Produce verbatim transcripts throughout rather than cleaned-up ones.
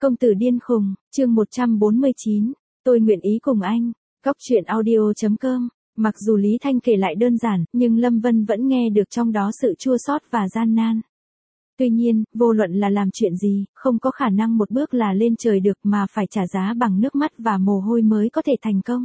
Công tử điên khùng, chương một trăm bốn mươi chín, tôi nguyện ý cùng anh. Góc truyện audio.com. Mặc dù Lý Thanh kể lại đơn giản, nhưng Lâm Vân vẫn nghe được trong đó sự chua xót và gian nan. Tuy nhiên, vô luận là làm chuyện gì, không có khả năng một bước là lên trời được mà phải trả giá bằng nước mắt và mồ hôi mới có thể thành công.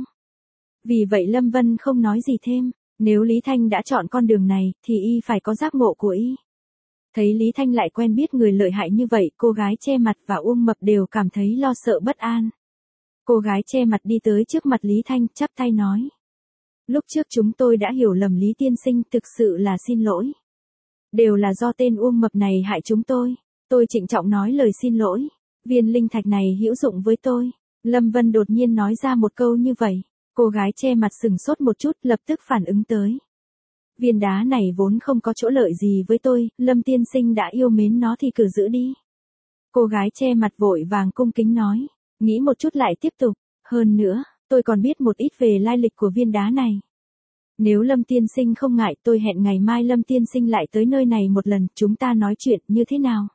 Vì vậy Lâm Vân không nói gì thêm, nếu Lý Thanh đã chọn con đường này, thì y phải có giác ngộ của y. Thấy Lý Thanh lại quen biết người lợi hại như vậy, cô gái che mặt và Uông Mập đều cảm thấy lo sợ bất an. Cô gái che mặt đi tới trước mặt Lý Thanh, chắp tay nói. Lúc trước chúng tôi đã hiểu lầm Lý tiên sinh, thực sự là xin lỗi. Đều là do tên Uông Mập này hại chúng tôi. Tôi trịnh trọng nói lời xin lỗi. Viên linh thạch này hữu dụng với tôi. Lâm Vân đột nhiên nói ra một câu như vậy. Cô gái che mặt sừng sốt một chút, lập tức phản ứng tới. Viên đá này vốn không có chỗ lợi gì với tôi, Lâm tiên sinh đã yêu mến nó thì cứ giữ đi. Cô gái che mặt vội vàng cung kính nói, nghĩ một chút lại tiếp tục, hơn nữa, tôi còn biết một ít về lai lịch của viên đá này. Nếu Lâm tiên sinh không ngại, tôi hẹn ngày mai Lâm tiên sinh lại tới nơi này một lần, chúng ta nói chuyện như thế nào?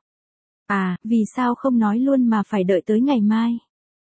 À, vì sao không nói luôn mà phải đợi tới ngày mai?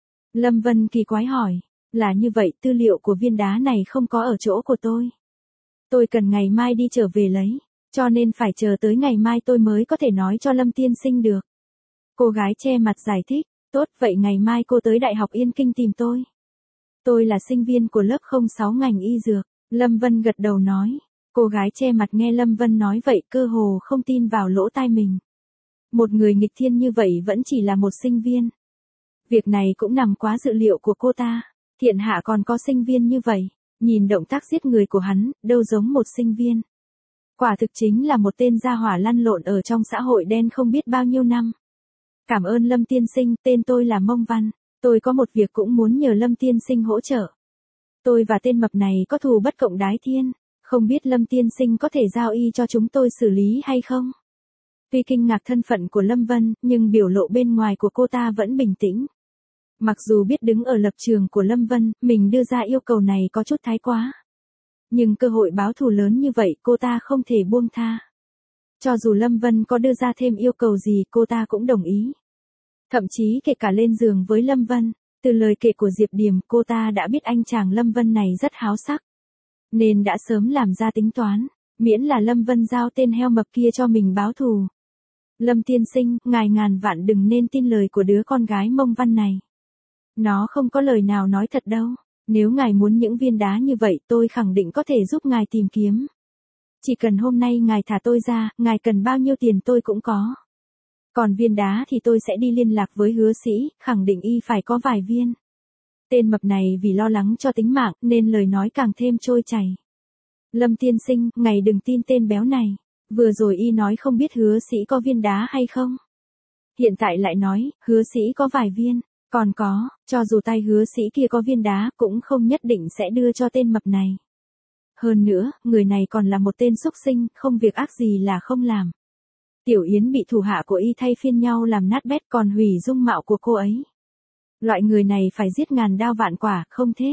Lâm Vân kỳ quái hỏi, là như vậy, tư liệu của viên đá này không có ở chỗ của tôi. Tôi cần ngày mai đi trở về lấy, cho nên phải chờ tới ngày mai tôi mới có thể nói cho Lâm tiên sinh được. Cô gái che mặt giải thích, tốt vậy ngày mai cô tới Đại học Yên Kinh tìm tôi. Tôi là sinh viên của lớp không sáu ngành y dược, Lâm Vân gật đầu nói. Cô gái che mặt nghe Lâm Vân nói vậy cơ hồ không tin vào lỗ tai mình. Một người nghịch thiên như vậy vẫn chỉ là một sinh viên. Việc này cũng nằm quá dự liệu của cô ta, thiên hạ còn có sinh viên như vậy. Nhìn động tác giết người của hắn, đâu giống một sinh viên. Quả thực chính là một tên gia hỏa lăn lộn ở trong xã hội đen không biết bao nhiêu năm. Cảm ơn Lâm tiên sinh, tên tôi là Mông Văn. Tôi có một việc cũng muốn nhờ Lâm tiên sinh hỗ trợ. Tôi và tên mập này có thù bất cộng đái thiên. Không biết Lâm tiên sinh có thể giao y cho chúng tôi xử lý hay không? Tuy kinh ngạc thân phận của Lâm Vân, nhưng biểu lộ bên ngoài của cô ta vẫn bình tĩnh. Mặc dù biết đứng ở lập trường của Lâm Vân, mình đưa ra yêu cầu này có chút thái quá. Nhưng cơ hội báo thù lớn như vậy cô ta không thể buông tha. Cho dù Lâm Vân có đưa ra thêm yêu cầu gì cô ta cũng đồng ý. Thậm chí kể cả lên giường với Lâm Vân, từ lời kể của Diệp Điềm cô ta đã biết anh chàng Lâm Vân này rất háo sắc. Nên đã sớm làm ra tính toán, miễn là Lâm Vân giao tên heo mập kia cho mình báo thù. Lâm tiên sinh, ngài ngàn vạn đừng nên tin lời của đứa con gái Mông Văn này. Nó không có lời nào nói thật đâu. Nếu ngài muốn những viên đá như vậy tôi khẳng định có thể giúp ngài tìm kiếm. Chỉ cần hôm nay ngài thả tôi ra, ngài cần bao nhiêu tiền tôi cũng có. Còn viên đá thì tôi sẽ đi liên lạc với Hứa Sĩ, khẳng định y phải có vài viên. Tên mập này vì lo lắng cho tính mạng nên lời nói càng thêm trôi chảy. Lâm tiên sinh, ngài đừng tin tên béo này. Vừa rồi y nói không biết Hứa Sĩ có viên đá hay không. Hiện tại lại nói, Hứa Sĩ có vài viên. Còn có, cho dù tay Hứa Sĩ kia có viên đá cũng không nhất định sẽ đưa cho tên mập này. Hơn nữa, người này còn là một tên xúc sinh, không việc ác gì là không làm. Tiểu Yến bị thủ hạ của y thay phiên nhau làm nát bét còn hủy dung mạo của cô ấy. Loại người này phải giết ngàn đao vạn quả, không thế?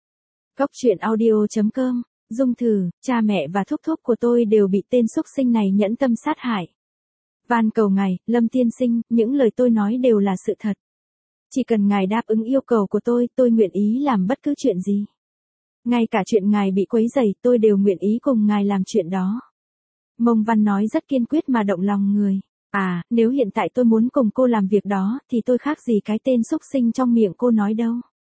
Góc truyện audio.com, Dung Thử, cha mẹ và thúc thúc của tôi đều bị tên xúc sinh này nhẫn tâm sát hại. Van cầu ngài, Lâm tiên sinh, những lời tôi nói đều là sự thật. Chỉ cần ngài đáp ứng yêu cầu của tôi, tôi nguyện ý làm bất cứ chuyện gì. Ngay cả chuyện ngài bị quấy rầy, tôi đều nguyện ý cùng ngài làm chuyện đó. Mông Văn nói rất kiên quyết mà động lòng người. À, nếu hiện tại tôi muốn cùng cô làm việc đó, thì tôi khác gì cái tên xúc sinh trong miệng cô nói đâu.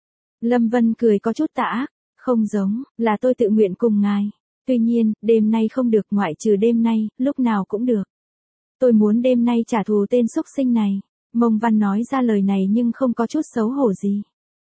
Lâm Vân cười có chút tà ác, không giống, là tôi tự nguyện cùng ngài. Tuy nhiên, đêm nay không được, ngoại trừ đêm nay, lúc nào cũng được. Tôi muốn đêm nay trả thù tên xúc sinh này. Mông Văn nói ra lời này nhưng không có chút xấu hổ gì.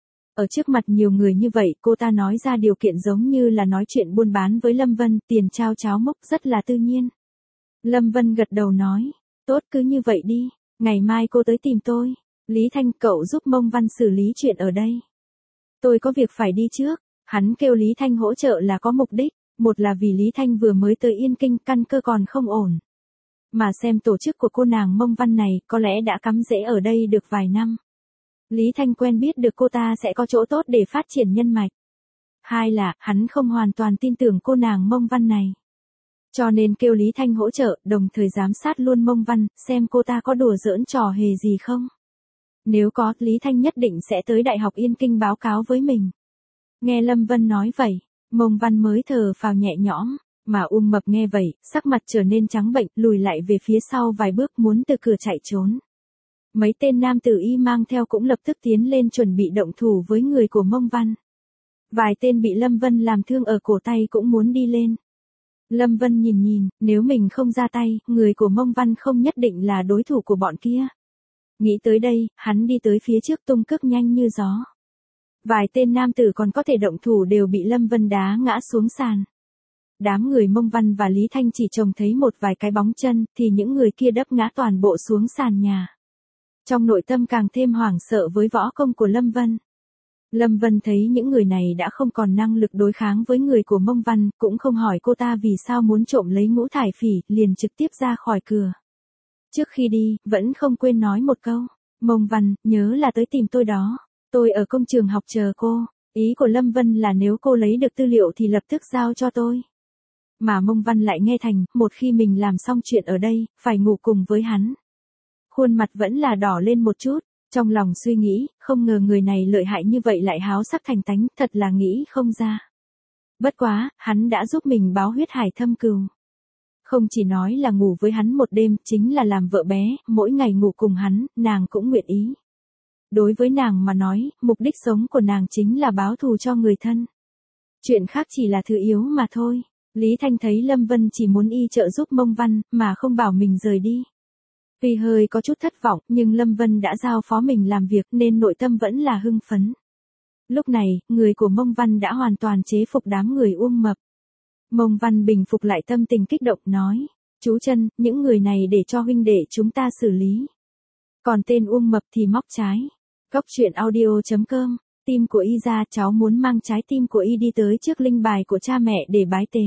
Ở trước mặt nhiều người như vậy cô ta nói ra điều kiện giống như là nói chuyện buôn bán với Lâm Vân, tiền trao cháo mốc rất là tự nhiên. Lâm Vân gật đầu nói, tốt cứ như vậy đi, ngày mai cô tới tìm tôi. Lý Thanh cậu giúp Mông Văn xử lý chuyện ở đây. Tôi có việc phải đi trước, hắn kêu Lý Thanh hỗ trợ là có mục đích, một là vì Lý Thanh vừa mới tới Yên Kinh căn cơ còn không ổn. Mà xem tổ chức của cô nàng Mông Văn này có lẽ đã cắm rễ ở đây được vài năm. Lý Thanh quen biết được cô ta sẽ có chỗ tốt để phát triển nhân mạch. Hai là, hắn không hoàn toàn tin tưởng cô nàng Mông Văn này. Cho nên kêu Lý Thanh hỗ trợ, đồng thời giám sát luôn Mông Văn, xem cô ta có đùa giỡn trò hề gì không. Nếu có, Lý Thanh nhất định sẽ tới Đại học Yên Kinh báo cáo với mình. Nghe Lâm Vân nói vậy, Mông Văn mới thở phào nhẹ nhõm, mà Uông Mập nghe vậy, sắc mặt trở nên trắng bệch, lùi lại về phía sau vài bước muốn từ cửa chạy trốn. Mấy tên nam tử y mang theo cũng lập tức tiến lên chuẩn bị động thủ với người của Mông Văn. Vài tên bị Lâm Vân làm thương ở cổ tay cũng muốn đi lên. Lâm Vân nhìn nhìn, nếu mình không ra tay, người của Mông Văn không nhất định là đối thủ của bọn kia. Nghĩ tới đây, hắn đi tới phía trước tung cước nhanh như gió. Vài tên nam tử còn có thể động thủ đều bị Lâm Vân đá ngã xuống sàn. Đám người Mông Văn và Lý Thanh chỉ trông thấy một vài cái bóng chân, thì những người kia đập ngã toàn bộ xuống sàn nhà. Trong nội tâm càng thêm hoảng sợ với võ công của Lâm Vân. Lâm Vân thấy những người này đã không còn năng lực đối kháng với người của Mông Văn, cũng không hỏi cô ta vì sao muốn trộm lấy ngũ thải phỉ, liền trực tiếp ra khỏi cửa. Trước khi đi, vẫn không quên nói một câu, Mông Văn, nhớ là tới tìm tôi đó, tôi ở công trường học chờ cô. Ý của Lâm Vân là nếu cô lấy được tư liệu thì lập tức giao cho tôi. Mà Mông Văn lại nghe thành, một khi mình làm xong chuyện ở đây, phải ngủ cùng với hắn. Khuôn mặt vẫn là đỏ lên một chút, trong lòng suy nghĩ, không ngờ người này lợi hại như vậy lại háo sắc thành tánh, thật là nghĩ không ra. Bất quá, hắn đã giúp mình báo huyết hải thâm cừu. Không chỉ nói là ngủ với hắn một đêm, chính là làm vợ bé, mỗi ngày ngủ cùng hắn, nàng cũng nguyện ý. Đối với nàng mà nói, mục đích sống của nàng chính là báo thù cho người thân. Chuyện khác chỉ là thứ yếu mà thôi. Lý Thanh thấy Lâm Vân chỉ muốn y trợ giúp Mông Văn, mà không bảo mình rời đi. Vì hơi có chút thất vọng, nhưng Lâm Vân đã giao phó mình làm việc nên nội tâm vẫn là hưng phấn. Lúc này, người của Mông Văn đã hoàn toàn chế phục đám người Uông Mập. Mông Văn bình phục lại tâm tình kích động nói, chú Chân, những người này để cho huynh đệ chúng ta xử lý. Còn tên Uông Mập thì móc trái. Góc truyện audio chấm com, tim của y ra, cháu muốn mang trái tim của y đi tới trước linh bài của cha mẹ để bái tế.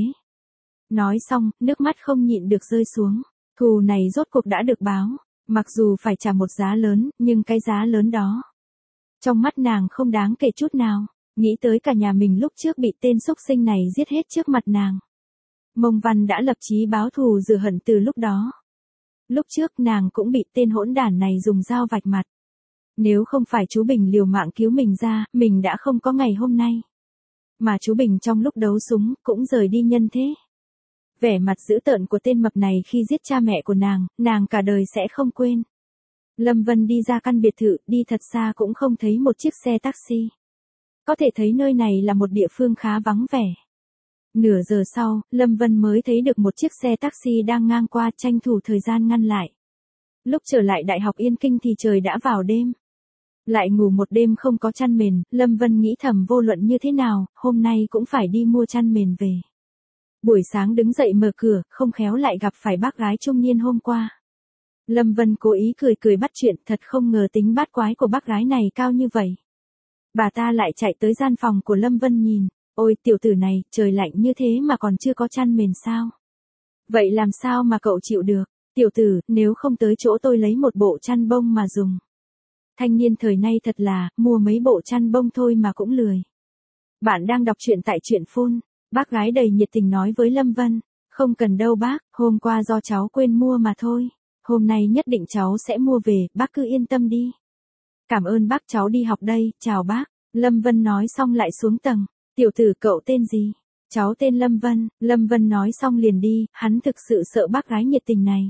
Nói xong, nước mắt không nhịn được rơi xuống. Thù này rốt cuộc đã được báo, mặc dù phải trả một giá lớn, nhưng cái giá lớn đó, trong mắt nàng không đáng kể chút nào, nghĩ tới cả nhà mình lúc trước bị tên xúc sinh này giết hết trước mặt nàng. Mông Văn đã lập chí báo thù rửa hận từ lúc đó. Lúc trước nàng cũng bị tên hỗn đản này dùng dao vạch mặt. Nếu không phải chú Bình liều mạng cứu mình ra, mình đã không có ngày hôm nay. Mà chú Bình trong lúc đấu súng, cũng rời đi nhân thế. Vẻ mặt dữ tợn của tên mập này khi giết cha mẹ của nàng, nàng cả đời sẽ không quên. Lâm Vân đi ra căn biệt thự, đi thật xa cũng không thấy một chiếc xe taxi. Có thể thấy nơi này là một địa phương khá vắng vẻ. Nửa giờ sau, Lâm Vân mới thấy được một chiếc xe taxi đang ngang qua, tranh thủ thời gian ngăn lại. Lúc trở lại Đại học Yên Kinh thì trời đã vào đêm. Lại ngủ một đêm không có chăn mền, Lâm Vân nghĩ thầm vô luận như thế nào, hôm nay cũng phải đi mua chăn mền về. Buổi sáng đứng dậy mở cửa, không khéo lại gặp phải bác gái trung niên hôm qua. Lâm Vân cố ý cười cười bắt chuyện, thật không ngờ tính bát quái của bác gái này cao như vậy. Bà ta lại chạy tới gian phòng của Lâm Vân nhìn, ôi tiểu tử này, trời lạnh như thế mà còn chưa có chăn mền sao? Vậy làm sao mà cậu chịu được? Tiểu tử, nếu không tới chỗ tôi lấy một bộ chăn bông mà dùng. Thanh niên thời nay thật là, mua mấy bộ chăn bông thôi mà cũng lười. Bạn đang đọc truyện tại truyện phun. Bác gái đầy nhiệt tình nói với Lâm Vân, không cần đâu bác, hôm qua do cháu quên mua mà thôi. Hôm nay nhất định cháu sẽ mua về, bác cứ yên tâm đi. Cảm ơn bác, cháu đi học đây, chào bác. Lâm Vân nói xong lại xuống tầng. Tiểu tử cậu tên gì? Cháu tên Lâm Vân. Lâm Vân nói xong liền đi, hắn thực sự sợ bác gái nhiệt tình này.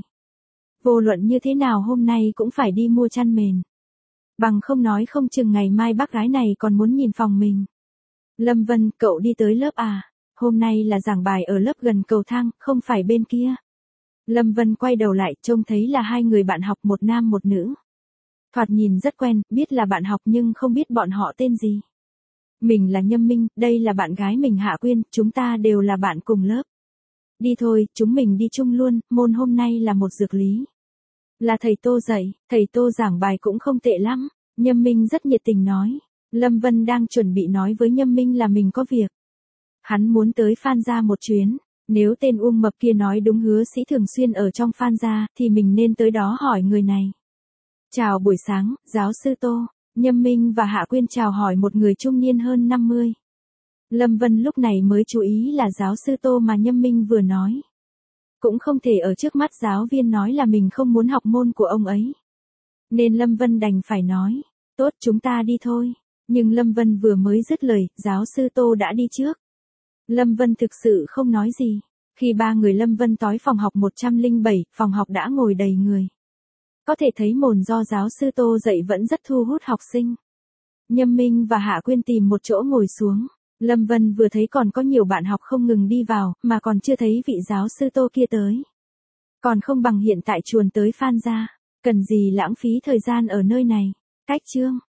Vô luận như thế nào hôm nay cũng phải đi mua chăn mền. Bằng không nói không chừng ngày mai bác gái này còn muốn nhìn phòng mình. Lâm Vân, cậu đi tới lớp à? Hôm nay là giảng bài ở lớp gần cầu thang, không phải bên kia. Lâm Vân quay đầu lại, trông thấy là hai người bạn học, một nam một nữ. Thoạt nhìn rất quen, biết là bạn học nhưng không biết bọn họ tên gì. Mình là Nhâm Minh, đây là bạn gái mình Hạ Quyên, chúng ta đều là bạn cùng lớp. Đi thôi, chúng mình đi chung luôn, môn hôm nay là một dược lý. Là thầy Tô dạy, thầy Tô giảng bài cũng không tệ lắm. Nhâm Minh rất nhiệt tình nói. Lâm Vân đang chuẩn bị nói với Nhâm Minh là mình có việc. Hắn muốn tới Phan Gia một chuyến, nếu tên Uông Mập kia nói đúng hứa sĩ thường xuyên ở trong Phan Gia, thì mình nên tới đó hỏi người này. Chào buổi sáng, giáo sư Tô. Nhâm Minh và Hạ Quyên chào hỏi một người trung niên hơn năm mươi. Lâm Vân lúc này mới chú ý là giáo sư Tô mà Nhâm Minh vừa nói. Cũng không thể ở trước mắt giáo viên nói là mình không muốn học môn của ông ấy. nên Lâm Vân đành phải nói, tốt chúng ta đi thôi. Nhưng Lâm Vân vừa mới dứt lời, giáo sư Tô đã đi trước. Lâm Vân thực sự không nói gì. Khi ba người Lâm Vân tới phòng học một không bảy, phòng học đã ngồi đầy người. Có thể thấy môn do giáo sư Tô dạy vẫn rất thu hút học sinh. Nhâm Minh và Hạ Quyên tìm một chỗ ngồi xuống. Lâm Vân vừa thấy còn có nhiều bạn học không ngừng đi vào, mà còn chưa thấy vị giáo sư Tô kia tới. Còn không bằng hiện tại chuồn tới Phan gia. Cần gì lãng phí thời gian ở nơi này. Cách chương